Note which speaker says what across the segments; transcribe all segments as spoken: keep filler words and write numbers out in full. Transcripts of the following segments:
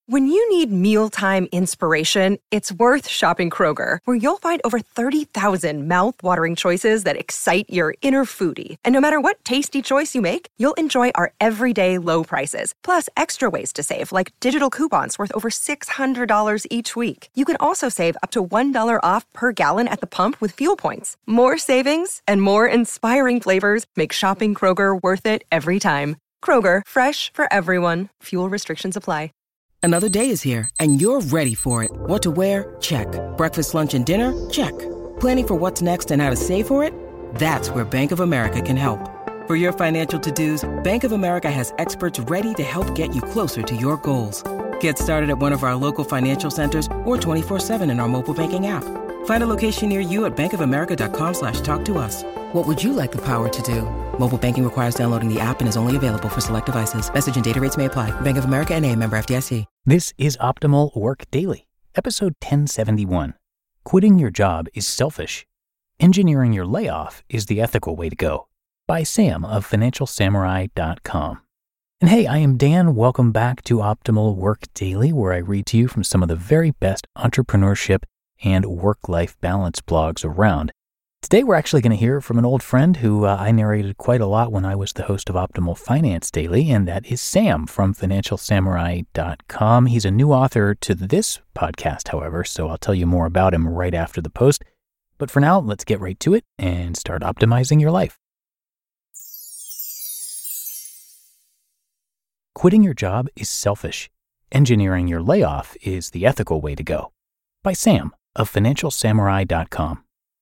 Speaker 1: When you need mealtime inspiration, it's worth shopping Kroger, where you'll find over thirty thousand mouth-watering choices that excite your inner foodie. And no matter what tasty choice you make, you'll enjoy our everyday low prices, plus extra ways to save, like digital coupons worth over six hundred dollars each week. You can also save up to one dollar off per gallon at the pump with fuel points. More savings and more inspiring flavors make shopping Kroger worth it every time. Kroger, fresh for everyone. Fuel restrictions apply.
Speaker 2: Another day is here, and you're ready for it. What to wear? Check. Breakfast, lunch, and dinner? Check. Planning for what's next and how to save for it? That's where Bank of America can help. For your financial to-dos, Bank of America has experts ready to help get you closer to your goals. Get started at one of our local financial centers or twenty-four seven in our mobile banking app. Find a location near you at bankofamerica.com slash talk to us. What would you like the power to do? Mobile banking requires downloading the app and is only available for select devices. Message and data rates may apply. Bank of America N A, member F D I C.
Speaker 3: This is Optimal Work Daily, episode ten seventy-one. Quitting your job is selfish. Engineering your layoff is the ethical way to go. By Sam of financial samurai dot com. And hey, I am Dan. Welcome back to Optimal Work Daily, where I read to you from some of the very best entrepreneurship and work-life balance blogs around. Today, we're actually going to hear from an old friend who uh, I narrated quite a lot when I was the host of Optimal Finance Daily, and that is Sam from financial samurai dot com. He's a new author to this podcast, however, so I'll tell you more about him right after the post. But for now, let's get right to it and start optimizing your life. Quitting your job is selfish. Engineering your layoff is the ethical way to go. By Sam of financial samurai dot com.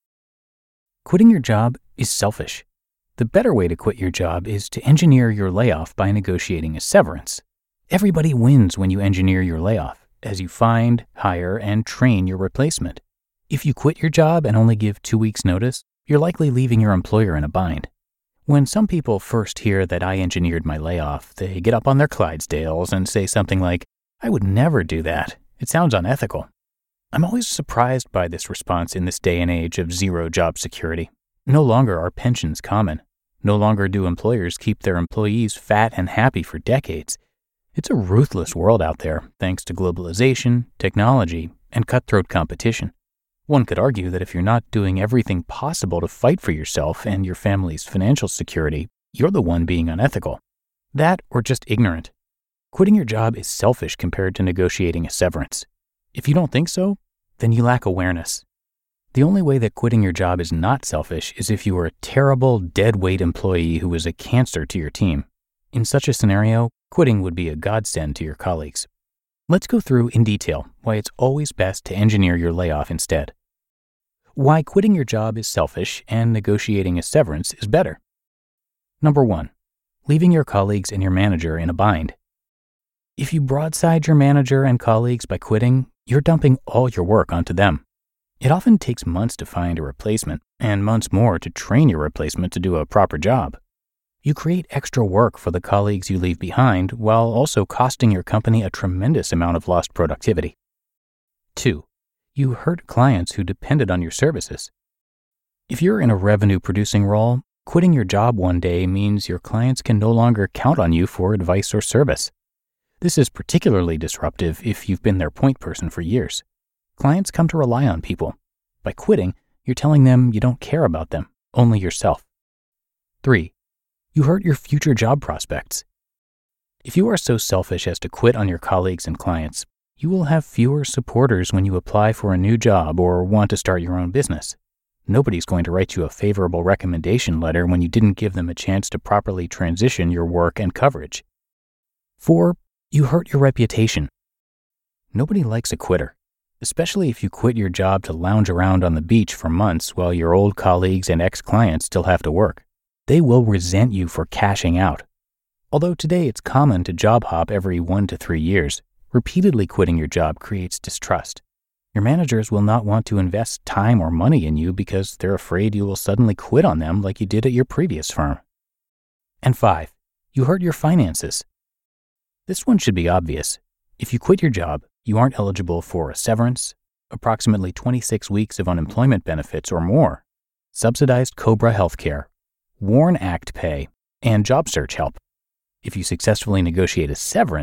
Speaker 3: Quitting your job is selfish. The better way to quit your job is to engineer your layoff by negotiating a severance. Everybody wins when you engineer your layoff, as you find, hire, and train your replacement. If you quit your job and only give two weeks' notice, you're likely leaving your employer in a bind. When some people first hear that I engineered my layoff, they get up on their Clydesdales and say something like, "I would never do that. It sounds unethical." I'm always surprised by this response in this day and age of zero job security. No longer are pensions common. No longer do employers keep their employees fat and happy for decades. It's a ruthless world out there, thanks to globalization, technology, and cutthroat competition. One could argue that if you're not doing everything possible to fight for yourself and your family's financial security, you're the one being unethical. That or just ignorant. Quitting your job is selfish compared to negotiating a severance. If you don't think so, then you lack awareness. The only way that quitting your job is not selfish is if you are a terrible, dead-weight employee who is a cancer to your team. In such a scenario, quitting would be a godsend to your colleagues. Let's go through in detail why it's always best to engineer your layoff instead. Why quitting your job is selfish and negotiating a severance is better. Number one, leaving your colleagues and your manager in a bind. If you broadside your manager and colleagues by quitting, you're dumping all your work onto them. It often takes months to find a replacement and months more to train your replacement to do a proper job. You create extra work for the colleagues you leave behind while also costing your company a tremendous amount of lost productivity. Two, you hurt clients who depended on your services. If you're in a revenue-producing role, quitting your job one day means your clients can no longer count on you for advice or service. This is particularly disruptive if you've been their point person for years. Clients come to rely on people. By quitting, you're telling them you don't care about them, only yourself. Three, you hurt your future job prospects. If you are so selfish as to quit on your colleagues and clients, you will have fewer supporters when you apply for a new job or want to start your own business. Nobody's going to write you a favorable recommendation letter when you didn't give them a chance to properly transition your work and coverage. Four, you hurt your reputation. Nobody likes a quitter, especially if you quit your job to lounge around on the beach for months while your old colleagues and ex-clients still have to work. They will resent you for cashing out. Although today it's common to job hop every one to three years, repeatedly quitting your job creates distrust. Your managers will not want to invest time or money in you because they're afraid you will suddenly quit on them like you did at your previous firm. And five, you hurt your finances. This one should be obvious. If you quit your job, you aren't eligible for a severance, approximately twenty-six weeks of unemployment benefits or more, subsidized COBRA healthcare, WARN Act pay, and job search help. If you successfully negotiate a severance,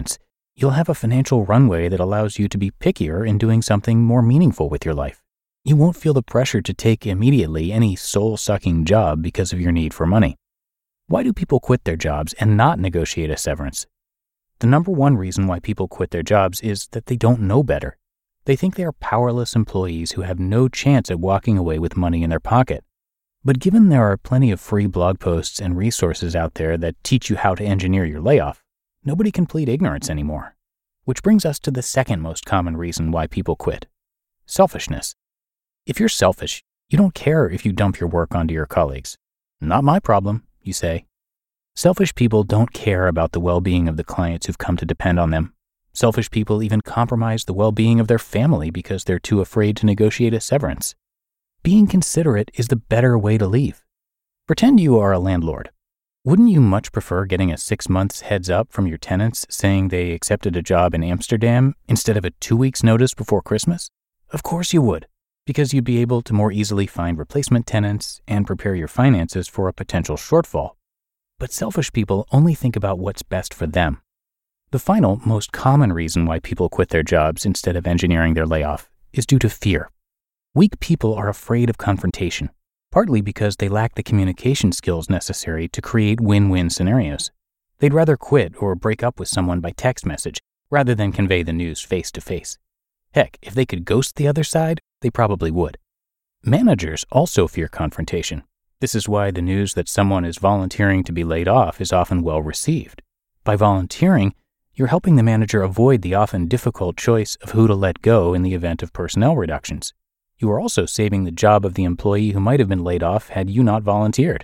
Speaker 3: You'll have a financial runway that allows you to be pickier in doing something more meaningful with your life. You won't feel the pressure to take immediately any soul-sucking job because of your need for money. Why do people quit their jobs and not negotiate a severance? The number one reason why people quit their jobs is that they don't know better. They think they are powerless employees who have no chance at walking away with money in their pocket. But given there are plenty of free blog posts and resources out there that teach you how to engineer your layoff, nobody can plead ignorance anymore. Which brings us to the second most common reason why people quit: selfishness. If you're selfish, you don't care if you dump your work onto your colleagues. Not my problem, you say. Selfish people don't care about the well-being of the clients who've come to depend on them. Selfish people even compromise the well-being of their family because they're too afraid to negotiate a severance. Being considerate is the better way to leave. Pretend you are a landlord. Wouldn't you much prefer getting a six months heads up from your tenants saying they accepted a job in Amsterdam instead of a two weeks notice before Christmas? Of course you would, because you'd be able to more easily find replacement tenants and prepare your finances for a potential shortfall. But selfish people only think about what's best for them. The final, most common reason why people quit their jobs instead of engineering their layoff is due to fear. Weak people are afraid of confrontation, partly because they lack the communication skills necessary to create win-win scenarios. They'd rather quit or break up with someone by text message rather than convey the news face-to-face. Heck, if they could ghost the other side, they probably would. Managers also fear confrontation. This is why the news that someone is volunteering to be laid off is often well received. By volunteering, you're helping the manager avoid the often difficult choice of who to let go in the event of personnel reductions. You are also saving the job of the employee who might have been laid off had you not volunteered.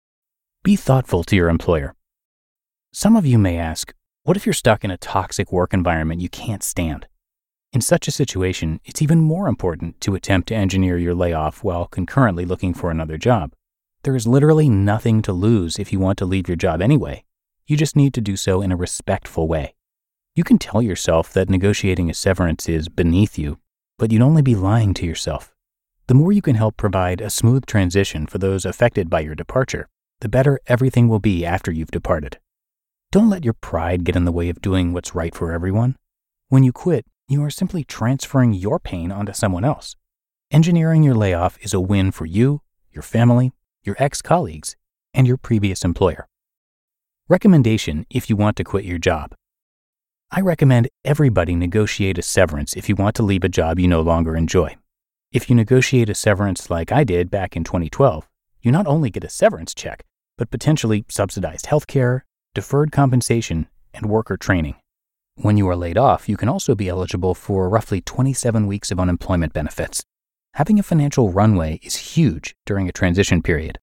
Speaker 3: Be thoughtful to your employer. Some of you may ask, what if you're stuck in a toxic work environment you can't stand? In such a situation, it's even more important to attempt to engineer your layoff while concurrently looking for another job. There is literally nothing to lose if you want to leave your job anyway. You just need to do so in a respectful way. You can tell yourself that negotiating a severance is beneath you, but you'd only be lying to yourself. The more you can help provide a smooth transition for those affected by your departure, the better everything will be after you've departed. Don't let your pride get in the way of doing what's right for everyone. When you quit, you are simply transferring your pain onto someone else. Engineering your layoff is a win for you, your family, your ex-colleagues, and your previous employer. Recommendation if you want to quit your job. I recommend everybody negotiate a severance if you want to leave a job you no longer enjoy. If you negotiate a severance like I did back in twenty twelve, you not only get a severance check, but potentially subsidized healthcare, deferred compensation, and worker training. When you are laid off, you can also be eligible for roughly twenty-seven weeks of unemployment benefits. Having a financial runway is huge during a transition period.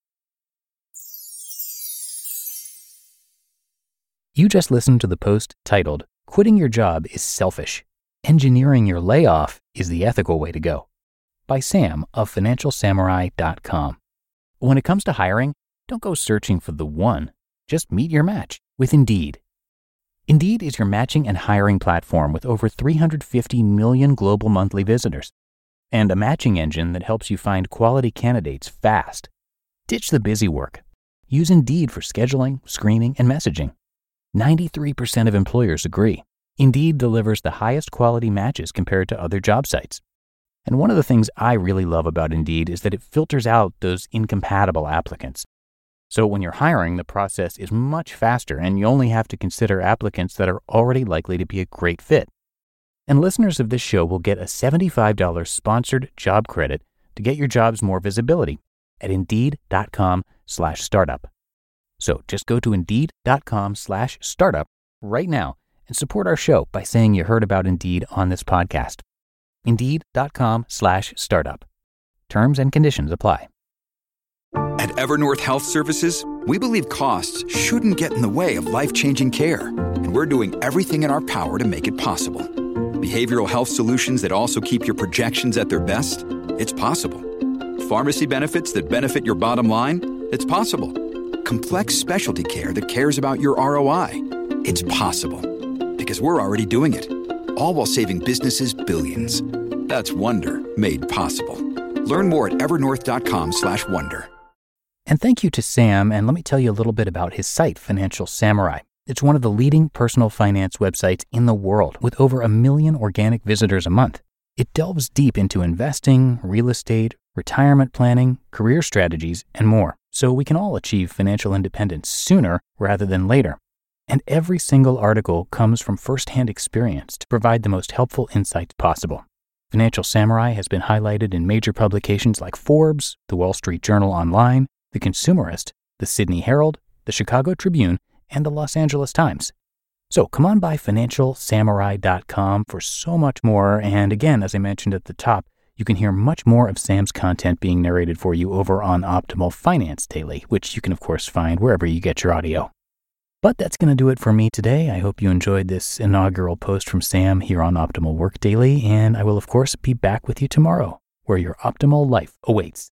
Speaker 3: You just listened to the post titled, "Quitting Your Job is Selfish. Engineering Your Layoff is the Ethical Way to Go," by Sam of financial samurai dot com. When it comes to hiring, don't go searching for the one. Just meet your match with Indeed. Indeed is your matching and hiring platform with over three hundred fifty million global monthly visitors, and a matching engine that helps you find quality candidates fast. Ditch the busy work. Use Indeed for scheduling, screening, and messaging. ninety-three percent of employers agree. Indeed delivers the highest quality matches compared to other job sites. And one of the things I really love about Indeed is that it filters out those incompatible applicants. So when you're hiring, the process is much faster and you only have to consider applicants that are already likely to be a great fit. And listeners of this show will get a seventy-five dollars sponsored job credit to get your jobs more visibility at Indeed.com slash startup. So just go to Indeed.com slash startup right now and support our show by saying you heard about Indeed on this podcast. Indeed.com slash startup. Terms and conditions apply.
Speaker 4: At Evernorth Health Services, we believe costs shouldn't get in the way of life-changing care, and we're doing everything in our power to make it possible. Behavioral health solutions that also keep your projections at their best? It's possible. Pharmacy benefits that benefit your bottom line? It's possible. Complex specialty care that cares about your R O I? It's possible. Because we're already doing it. All while saving businesses billions. That's Wonder made possible. Learn more at evernorth.com slash wonder.
Speaker 3: And thank you to Sam, and let me tell you a little bit about his site, Financial Samurai. It's one of the leading personal finance websites in the world with over a million organic visitors a month. It delves deep into investing, real estate, retirement planning, career strategies, and more, so we can all achieve financial independence sooner rather than later. And every single article comes from firsthand experience to provide the most helpful insights possible. Financial Samurai has been highlighted in major publications like Forbes, The Wall Street Journal Online, The Consumerist, The Sydney Herald, The Chicago Tribune, and The Los Angeles Times. So come on by financial samurai dot com for so much more. And again, as I mentioned at the top, you can hear much more of Sam's content being narrated for you over on Optimal Finance Daily, which you can, of course, find wherever you get your audio. But that's going to do it for me today. I hope you enjoyed this inaugural post from Sam here on Optimal Work Daily, and I will, of course, be back with you tomorrow, where your optimal life awaits.